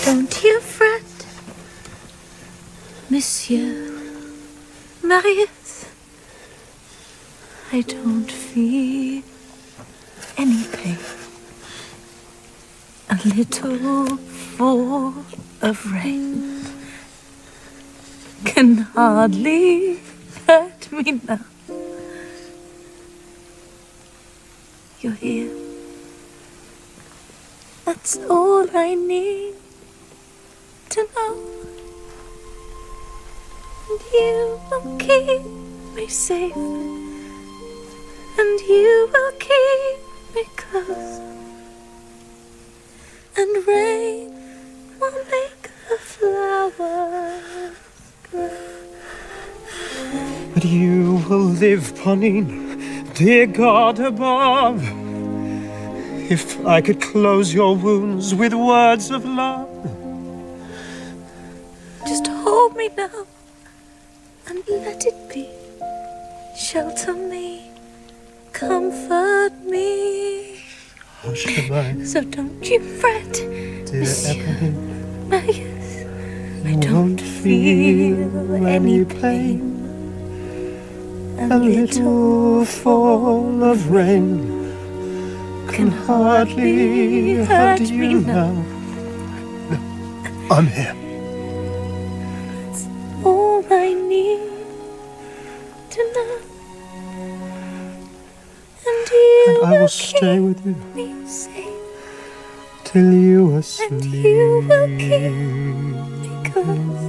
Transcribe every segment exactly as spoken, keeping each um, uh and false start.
don't you fret, Monsieur Marius. I don't feel any pain. A little fall of rain can hardly hurt me now. You're here. That's all I need to know. And you will keep me safe, and you will keep me close. And rain will make the flowers grow. But you will live, Ponine, dear God above. If I could close your wounds with words of love. Just hold me now and let it be. Shelter me, comfort me. Hush goodbye. So don't you fret, Dear Monsieur Eponine, Marius. I you don't won't feel any pain. A little fall of rain can hardly hurt you now. No, I'm here. That's all I need to know. And you And I will stay with you me safe, till you are asleep. and you will keep me close.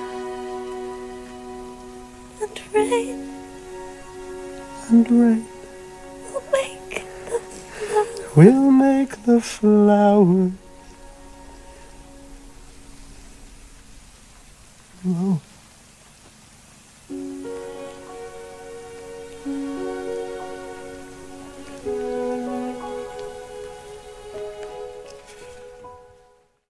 And rain And rain will make the flowers. will make the flowers grow.